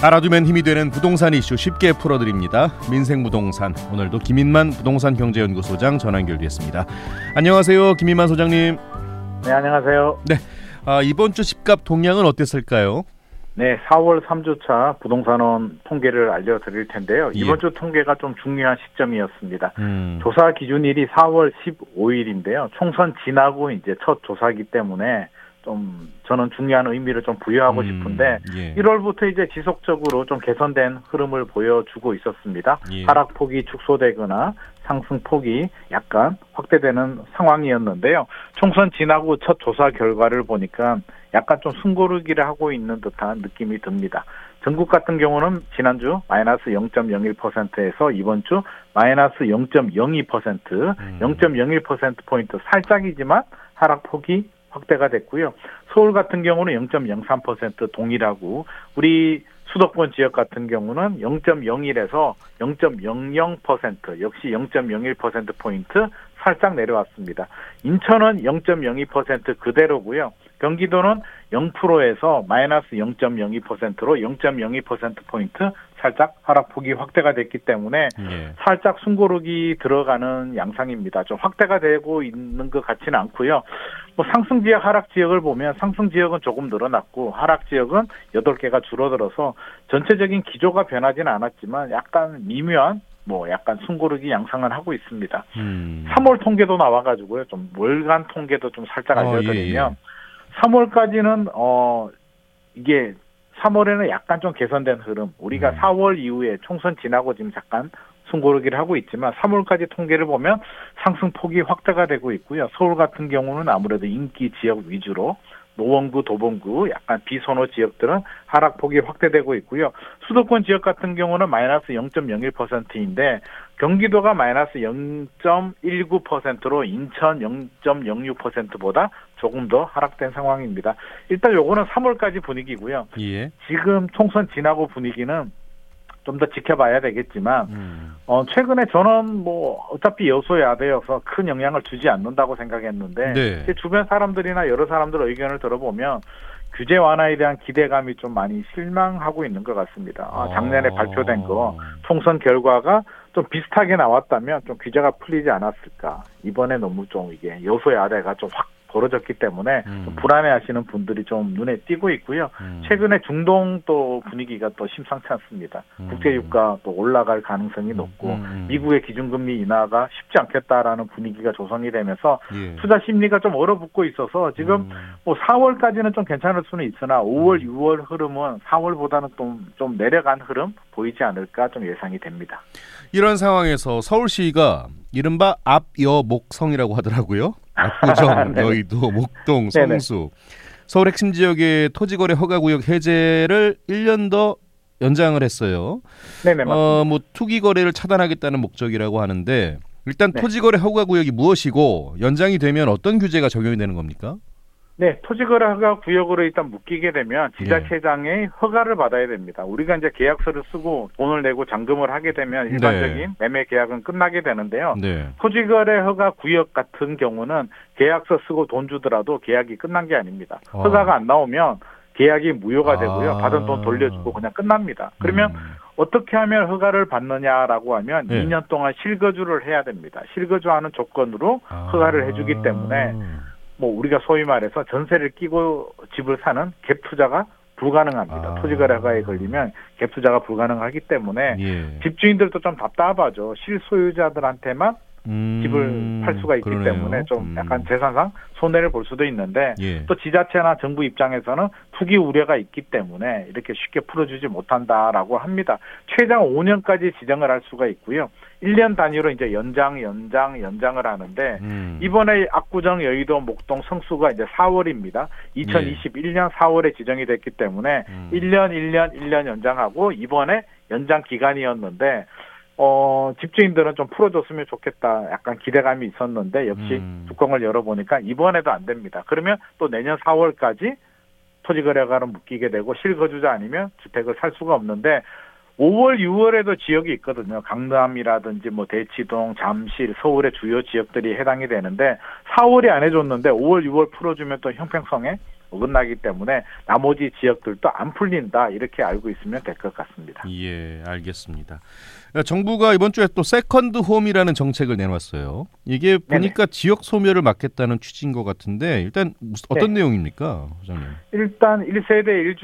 알아두면 힘이 되는 부동산 이슈 쉽게 풀어드립니다. 민생부동산, 오늘도 김인만 부동산경제연구소장 전화 연결됐습니다. 안녕하세요, 김인만 소장님. 네, 안녕하세요. 네, 이번 주 집값 동향은 어땠을까요? 네, 4월 3주차 부동산원 통계를 알려드릴 텐데요. 이번 주 통계가 좀 중요한 시점이었습니다. 조사 기준일이 4월 15일인데요. 총선 지나고 이제 첫 조사이기 때문에 좀 저는 중요한 의미를 좀 부여하고 싶은데 1월부터 이제 지속적으로 좀 개선된 흐름을 보여주고 있었습니다. 하락폭이 축소되거나 상승폭이 약간 확대되는 상황이었는데요. 총선 지나고 첫 조사 결과를 보니까 약간 좀 숨고르기를 하고 있는 듯한 느낌이 듭니다. 전국 같은 경우는 지난주 마이너스 0.01%에서 이번 주 마이너스 0.02%, 0.01%포인트 살짝이지만 하락폭이 확대가 됐고요. 서울 같은 경우는 0.03% 동일하고 우리 수도권 지역 같은 경우는 0.01에서 0.00% 역시 0.01%포인트 살짝 내려왔습니다. 인천은 0.02% 그대로고요. 경기도는 0%에서 마이너스 0.02%로 0.02%포인트 살짝 하락폭이 확대가 됐기 때문에 살짝 숨고르기 들어가는 양상입니다. 좀 확대가 되고 있는 것 같지는 않고요. 뭐 상승 지역, 하락 지역을 보면 상승 지역은 조금 늘어났고 하락 지역은 8개가 줄어들어서 전체적인 기조가 변하지는 않았지만 약간 미묘한 약간 숨고르기 양상은 하고 있습니다. 3월 통계도 나와가지고요. 좀 월간 통계도 좀 살짝 알려드리면 3월까지는 이게 3월에는 약간 좀 개선된 흐름. 우리가 4월 이후에 총선 지나고 지금 잠깐 숨고르기를 하고 있지만 3월까지 통계를 보면 상승폭이 확대가 되고 있고요. 서울 같은 경우는 아무래도 인기 지역 위주로 노원구, 도봉구, 약간 비선호 지역들은 하락폭이 확대되고 있고요. 수도권 지역 같은 경우는 마이너스 0.01%인데 경기도가 마이너스 0.19%로 인천 0.06%보다 조금 더 하락된 상황입니다. 일단 요거는 3월까지 분위기고요. 지금 총선 지나고 분위기는 좀 더 지켜봐야 되겠지만 최근에 저는 어차피 여소야대여서 큰 영향을 주지 않는다고 생각했는데 제 주변 사람들이나 여러 사람들 의견을 들어보면 규제 완화에 대한 기대감이 좀 많이 실망하고 있는 것 같습니다. 작년에 발표된 거 총선 결과가 좀 비슷하게 나왔다면 좀 규제가 풀리지 않았을까. 이번에 너무 좀 이게 여소야대가 좀 확 벌어졌기 때문에 좀 불안해하시는 분들이 좀 눈에 띄고 있고요. 최근에 중동 또 분위기가 또 심상치 않습니다. 국제유가 또 올라갈 가능성이 높고 미국의 기준금리 인하가 쉽지 않겠다라는 분위기가 조성이 되면서 투자 심리가 좀 얼어붙고 있어서 지금 4월까지는 좀 괜찮을 수는 있으나 5월, 6월 흐름은 4월보다는 좀 내려간 흐름 보이지 않을까 좀 예상이 됩니다. 이런 상황에서 서울시가 이른바 압여목성이라고 하더라고요. 압구정, 여의도, 목동, 성수. 서울 핵심 지역의 토지거래 허가구역 해제를 1년 더 연장을 했어요. 네네, 맞습니다. 투기거래를 차단하겠다는 목적이라고 하는데 일단 토지거래 허가구역이 무엇이고 연장이 되면 어떤 규제가 적용이 되는 겁니까? 네, 토지거래 허가 구역으로 일단 묶이게 되면 지자체장의 허가를 받아야 됩니다. 우리가 이제 계약서를 쓰고 돈을 내고 잔금을 하게 되면 일반적인 매매 계약은 끝나게 되는데요. 토지거래 허가 구역 같은 경우는 계약서 쓰고 돈 주더라도 계약이 끝난 게 아닙니다. 허가가 안 나오면 계약이 무효가 되고요. 받은 돈 돌려주고 그냥 끝납니다. 그러면 어떻게 하면 허가를 받느냐라고 하면 2년 동안 실거주를 해야 됩니다. 실거주하는 조건으로 허가를 해주기 때문에 우리가 소위 말해서 전세를 끼고 집을 사는 갭 투자가 불가능합니다. 토지거래 허가에 걸리면 갭 투자가 불가능하기 때문에 집주인들도 좀 답답하죠. 실소유자들한테만 집을 팔 수가 있기 때문에 좀 약간 재산상 손해를 볼 수도 있는데 또 지자체나 정부 입장에서는 투기 우려가 있기 때문에 이렇게 쉽게 풀어주지 못한다라고 합니다. 최장 5년까지 지정을 할 수가 있고요. 1년 단위로 이제 연장을 하는데 이번에 압구정, 여의도, 목동, 성수가 이제 4월입니다. 2021년 4월에 지정이 됐기 때문에 1년 연장하고 이번에 연장 기간이었는데 집주인들은 좀 풀어줬으면 좋겠다. 약간 기대감이 있었는데 역시 뚜껑을 열어보니까 이번에도 안 됩니다. 그러면 또 내년 4월까지 토지거래가로 묶이게 되고 실거주자 아니면 주택을 살 수가 없는데 5월, 6월에도 지역이 있거든요. 강남이라든지 대치동, 잠실, 서울의 주요 지역들이 해당이 되는데 4월에 안 해줬는데 5월, 6월 풀어주면 또 형평성에 어긋나기 때문에 나머지 지역들도 안 풀린다 이렇게 알고 있으면 될 것 같습니다. 예, 알겠습니다. 정부가 이번 주에 또 세컨드 홈이라는 정책을 내놨어요. 이게 보니까 네네. 지역 소멸을 막겠다는 취지인 것 같은데 일단 어떤 내용입니까, 소장님? 일단 1세대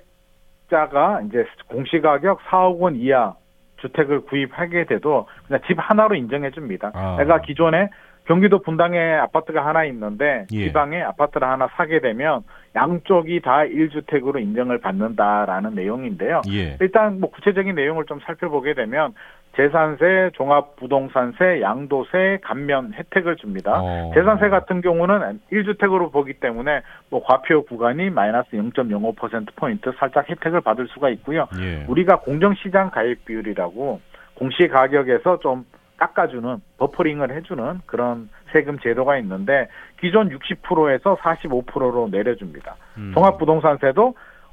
1주택자가 이제 공시가격 4억 원 이하 주택을 구입하게 돼도 그냥 집 하나로 인정해 줍니다. 내가 기존에 경기도 분당에 아파트가 하나 있는데 지방에 아파트를 하나 사게 되면 양쪽이 다 1주택으로 인정을 받는다라는 내용인데요. 일단 뭐 구체적인 내용을 좀 살펴보게 되면 재산세, 종합부동산세, 양도세, 감면 혜택을 줍니다. 재산세 같은 경우는 1주택으로 보기 때문에 뭐 과표 구간이 마이너스 0.05%포인트 살짝 혜택을 받을 수가 있고요. 우리가 공정시장 가입 비율이라고 공시가격에서 좀 깎아주는 버퍼링을 해주는 그런 세금 제도가 있는데 기존 60%에서 45%로 내려줍니다. 종합부동산세도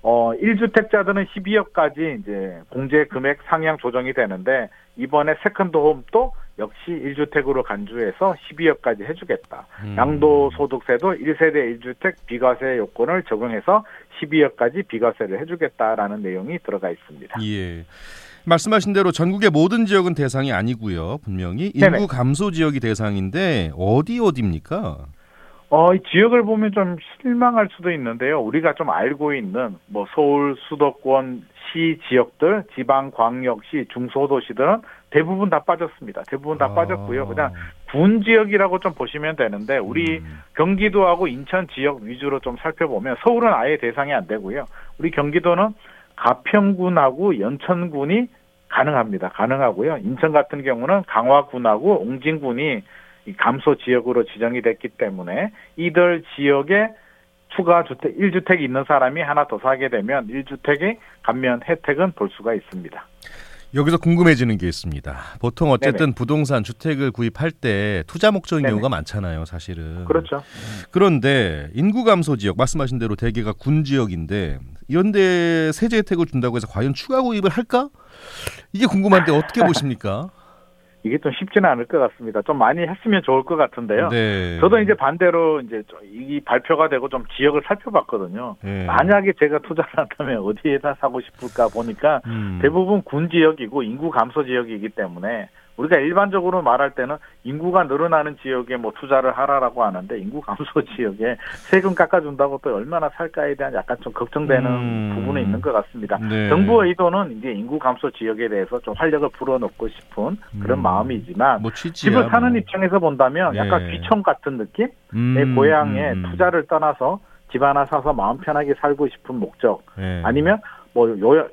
1주택자들은 12억까지 이제 공제 금액 상향 조정이 되는데 이번에 세컨드홈도 역시 1주택으로 간주해서 12억까지 해주겠다. 양도소득세도 1세대 1주택 비과세 요건을 적용해서 12억까지 비과세를 해주겠다라는 내용이 들어가 있습니다. 예. 말씀하신 대로 전국의 모든 지역은 대상이 아니고요. 분명히 인구 감소 지역이 대상인데 어디입니까? 이 지역을 보면 좀 실망할 수도 있는데요. 우리가 좀 알고 있는 뭐 서울 수도권 시 지역들, 지방 광역시, 중소도시들은 대부분 다 빠졌습니다. 대부분 다 빠졌고요. 그냥 군 지역이라고 좀 보시면 되는데 우리 경기도하고 인천 지역 위주로 좀 살펴보면 서울은 아예 대상이 안 되고요. 우리 경기도는 가평군하고 연천군이 가능하고요. 인천 같은 경우는 강화군하고 옹진군이 감소 지역으로 지정이 됐기 때문에 이들 지역에 추가 주택 1주택이 있는 사람이 하나 더 사게 되면 1주택의 감면 혜택은 볼 수가 있습니다. 여기서 궁금해지는 게 있습니다. 보통 어쨌든 부동산 주택을 구입할 때 투자 목적인 경우가 많잖아요, 사실은. 그렇죠. 그런데 인구 감소 지역 말씀하신 대로 대개가 군 지역인데 이런 데 세제 혜택을 준다고 해서 과연 추가 구입을 할까? 이게 궁금한데 어떻게 보십니까? 이게 좀 쉽지는 않을 것 같습니다. 좀 많이 했으면 좋을 것 같은데요. 저도 이제 반대로 이제 이 발표가 되고 좀 지역을 살펴봤거든요. 만약에 제가 투자를 한다면 어디에다 사고 싶을까 보니까 대부분 군 지역이고 인구 감소 지역이기 때문에 우리가 일반적으로 말할 때는 인구가 늘어나는 지역에 뭐 투자를 하라라고 하는데 인구 감소 지역에 세금 깎아준다고 또 얼마나 살까에 대한 약간 좀 걱정되는 부분이 있는 것 같습니다. 정부의 의도는 이제 인구 감소 지역에 대해서 좀 활력을 불어넣고 싶은 그런 마음이지만 뭐 집을 사는 입장에서 본다면 약간 귀촌 같은 느낌? 내 고향에 투자를 떠나서 집 하나 사서 마음 편하게 살고 싶은 목적 아니면 뭐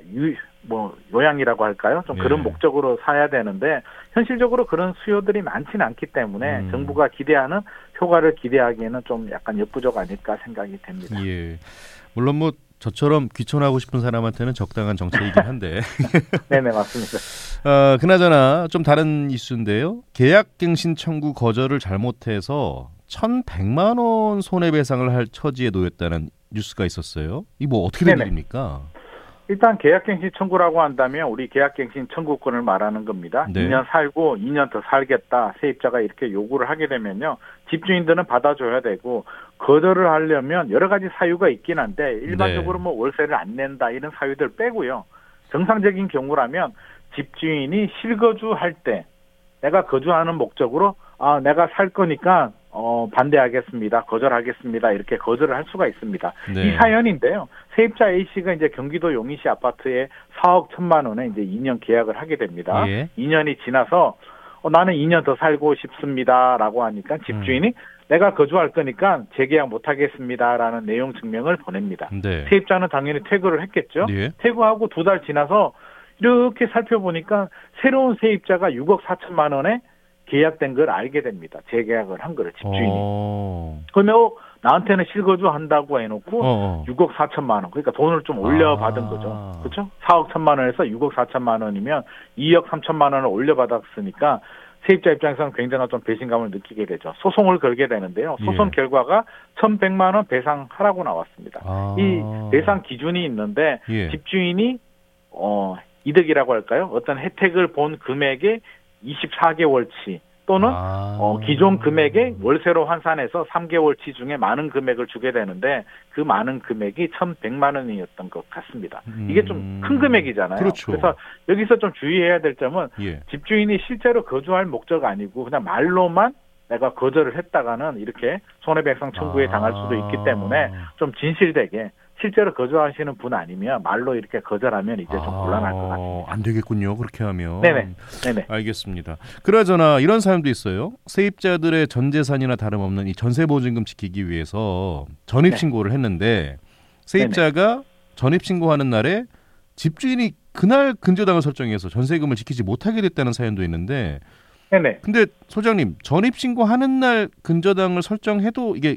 요양이라고 할까요? 좀 그런 목적으로 사야 되는데 현실적으로 그런 수요들이 많지는 않기 때문에 정부가 기대하는 효과를 기대하기에는 좀 약간 역부족 아닐까 생각이 됩니다. 예. 물론 뭐 저처럼 귀촌하고 싶은 사람한테는 적당한 정책이긴 한데. 네네 맞습니다. 그나저나 좀 다른 이슈인데요. 계약갱신 청구 거절을 잘못해서 1,100만 원 손해배상을 할 처지에 놓였다는 뉴스가 있었어요. 이 뭐 어떻게 된 일입니까? 일단 계약갱신 청구라고 한다면 우리 계약갱신 청구권을 말하는 겁니다. 2년 살고 2년 더 살겠다. 세입자가 이렇게 요구를 하게 되면요. 집주인들은 받아줘야 되고 거절을 하려면 여러 가지 사유가 있긴 한데 일반적으로 뭐 월세를 안 낸다 이런 사유들 빼고요. 정상적인 경우라면 집주인이 실거주할 때 내가 거주하는 목적으로 내가 살 거니까 반대하겠습니다. 거절하겠습니다. 이렇게 거절을 할 수가 있습니다. 이 사연인데요. 세입자 A씨가 이제 경기도 용인시 아파트에 4억 1천만 원에 이제 2년 계약을 하게 됩니다. 2년이 지나서 나는 2년 더 살고 싶습니다라고 하니까 집주인이 내가 거주할 거니까 재계약 못 하겠습니다라는 내용 증명을 보냅니다. 세입자는 당연히 퇴거를 했겠죠. 퇴거하고 2달 지나서 이렇게 살펴보니까 새로운 세입자가 6억 4천만 원에 계약된 걸 알게 됩니다. 재계약을 한 거를 집주인이. 그러면 나한테는 실거주 한다고 해놓고 6억 4천만 원. 그러니까 돈을 좀 올려받은 거죠. 그렇죠? 4억 1천만 원에서 6억 4천만 원이면 2억 3천만 원을 올려받았으니까 세입자 입장에서는 굉장한 좀 배신감을 느끼게 되죠. 소송을 걸게 되는데요. 소송 결과가 1,100만 원 배상하라고 나왔습니다. 이 배상 기준이 있는데 집주인이 이득이라고 할까요? 어떤 혜택을 본 금액의 24개월치 또는 기존 금액에 월세로 환산해서 3개월치 중에 많은 금액을 주게 되는데 그 많은 금액이 1,100만 원이었던 것 같습니다. 이게 좀 큰 금액이잖아요. 그렇죠. 그래서 여기서 좀 주의해야 될 점은 집주인이 실제로 거주할 목적 아니고 그냥 말로만 내가 거절을 했다가는 이렇게 손해배상 청구에 당할 수도 있기 때문에 좀 진실되게 실제로 거주하시는 분 아니면 말로 이렇게 거절하면 이제 좀 곤란할 것 같습니다. 안 되겠군요. 그렇게 하면. 네네. 알겠습니다. 그나저나 이런 사연도 있어요. 세입자들의 전 재산이나 다름없는 이 전세보증금 지키기 위해서 전입신고를 했는데 세입자가 전입신고하는 날에 집주인이 그날 근저당을 설정해서 전세금을 지키지 못하게 됐다는 사연도 있는데 근데 소장님 전입신고하는 날 근저당을 설정해도 이게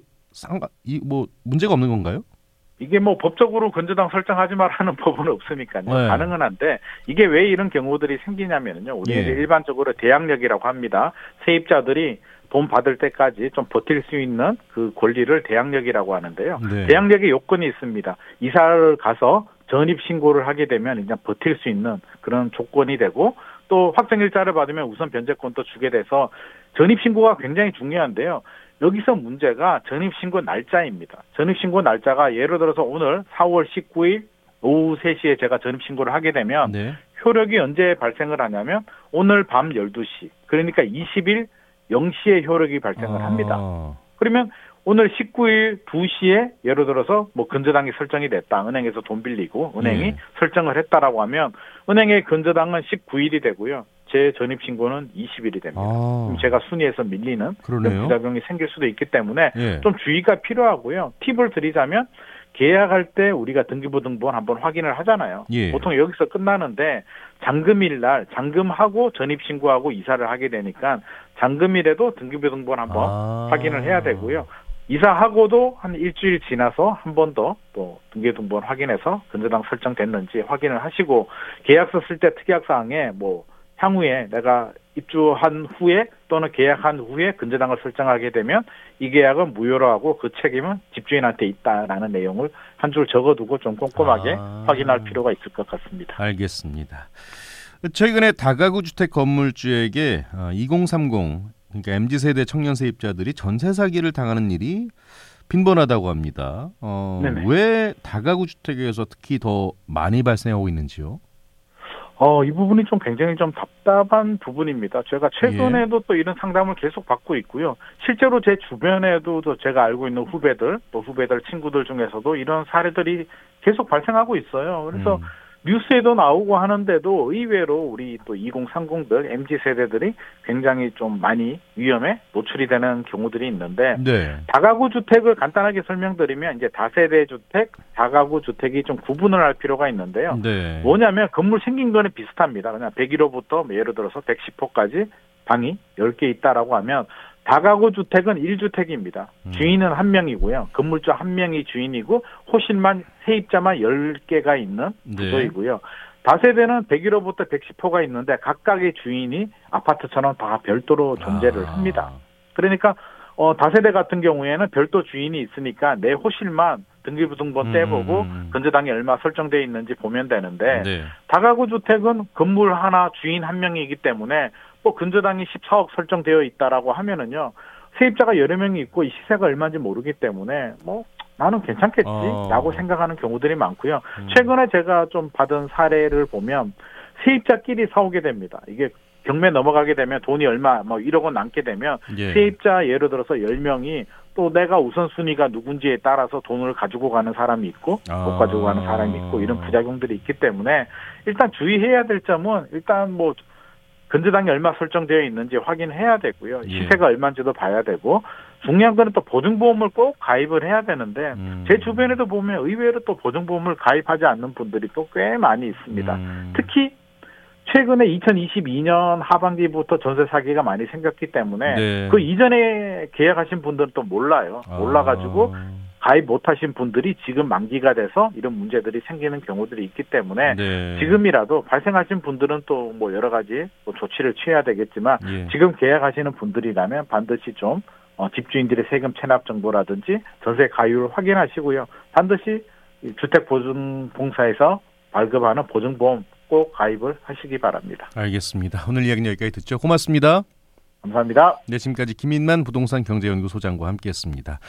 문제가 없는 건가요? 이게 법적으로 근저당 설정하지 말라는 법은 없으니까요. 가능은 한데 이게 왜 이런 경우들이 생기냐면요. 우리 일반적으로 대항력이라고 합니다. 세입자들이 돈 받을 때까지 좀 버틸 수 있는 그 권리를 대항력이라고 하는데요. 대항력의 요건이 있습니다. 이사를 가서 전입 신고를 하게 되면 이제 버틸 수 있는 그런 조건이 되고 또 확정일자를 받으면 우선 변제권도 주게 돼서 전입 신고가 굉장히 중요한데요. 여기서 문제가 전입신고 날짜입니다. 전입신고 날짜가 예를 들어서 오늘 4월 19일 오후 3시에 제가 전입신고를 하게 되면 효력이 언제 발생을 하냐면 오늘 밤 12시 그러니까 20일 0시에 효력이 발생을 합니다. 그러면 오늘 19일 2시에 예를 들어서 근저당이 설정이 됐다. 은행에서 돈 빌리고 은행이 설정을 했다라고 하면 은행의 근저당은 19일이 되고요. 제 전입신고는 20일이 됩니다. 그럼 제가 순위에서 밀리는 그런 부작용이 생길 수도 있기 때문에 좀 주의가 필요하고요. 팁을 드리자면 계약할 때 우리가 등기부등본 한번 확인을 하잖아요. 보통 여기서 끝나는데 잔금일 날 잔금하고 전입신고하고 이사를 하게 되니까 잔금일에도 등기부등본 한번 확인을 해야 되고요. 이사하고도 한 일주일 지나서 한 번 더 또 등기부등본 확인해서 근저당 설정됐는지 확인을 하시고 계약서 쓸 때 특약사항에 향후에 내가 입주한 후에 또는 계약한 후에 근저당을 설정하게 되면 이 계약은 무효로 하고 그 책임은 집주인한테 있다라는 내용을 한 줄 적어두고 좀 꼼꼼하게 확인할 필요가 있을 것 같습니다. 알겠습니다. 최근에 다가구 주택 건물주에게 2030 그러니까 MZ세대 청년 세입자들이 전세 사기를 당하는 일이 빈번하다고 합니다. 왜 다가구 주택에서 특히 더 많이 발생하고 있는지요? 이 부분이 굉장히 답답한 부분입니다. 제가 최근에도 또 이런 상담을 계속 받고 있고요. 실제로 제 주변에도 제가 알고 있는 후배들, 또 후배들 친구들 중에서도 이런 사례들이 계속 발생하고 있어요. 그래서 뉴스에도 나오고 하는데도 의외로 우리 또 2030들, MZ세대들이 굉장히 좀 많이 위험에 노출이 되는 경우들이 있는데 다가구 주택을 간단하게 설명드리면 이제 다세대 주택, 다가구 주택이 좀 구분을 할 필요가 있는데요. 뭐냐면 건물 생긴 거는 비슷합니다. 그냥 101호부터 예를 들어서 110호까지 방이 10개 있다라고 하면 다가구 주택은 1주택입니다. 주인은 1명이고요. 건물주 1명이 주인이고 호실만 세입자만 10개가 있는 구조이고요. 다세대는 101호부터 110호가 있는데 각각의 주인이 아파트처럼 다 별도로 존재를 합니다. 그러니까 다세대 같은 경우에는 별도 주인이 있으니까 내 호실만 등기부등본 떼보고 근저당이 얼마 설정되어 있는지 보면 되는데 다가구 주택은 건물 하나 주인 1명이기 때문에 근저당이 14억 설정되어 있다라고 하면은요 세입자가 여러 명이 있고 이 시세가 얼마인지 모르기 때문에 나는 괜찮겠지라고 생각하는 경우들이 많고요. 최근에 제가 좀 받은 사례를 보면 세입자끼리 싸우게 됩니다. 이게 경매 넘어가게 되면 돈이 얼마 1억 원 남게 되면 세입자 예를 들어서 10명이 또 내가 우선순위가 누군지에 따라서 돈을 가지고 가는 사람이 있고 못 가지고 가는 사람이 있고 이런 부작용들이 있기 때문에 일단 주의해야 될 점은 일단 근저당이 얼마 설정되어 있는지 확인해야 되고요. 시세가 얼마인지도 봐야 되고 중요한 거는 또 보증보험을 꼭 가입을 해야 되는데 제 주변에도 보면 의외로 또 보증보험을 가입하지 않는 분들이 또 꽤 많이 있습니다. 특히 최근에 2022년 하반기부터 전세 사기가 많이 생겼기 때문에 그 이전에 계약하신 분들은 또 몰라요. 몰라가지고 가입 못하신 분들이 지금 만기가 돼서 이런 문제들이 생기는 경우들이 있기 때문에 지금이라도 발생하신 분들은 또 여러 가지 조치를 취해야 되겠지만 지금 계약하시는 분들이라면 반드시 좀 집주인들의 세금 체납 정보라든지 전세 가율을 확인하시고요. 반드시 주택보증공사에서 발급하는 보증보험 꼭 가입을 하시기 바랍니다. 알겠습니다. 오늘 이야기는 여기까지 듣죠. 고맙습니다. 감사합니다. 네, 지금까지 김인만 부동산 경제연구소장과 함께했습니다.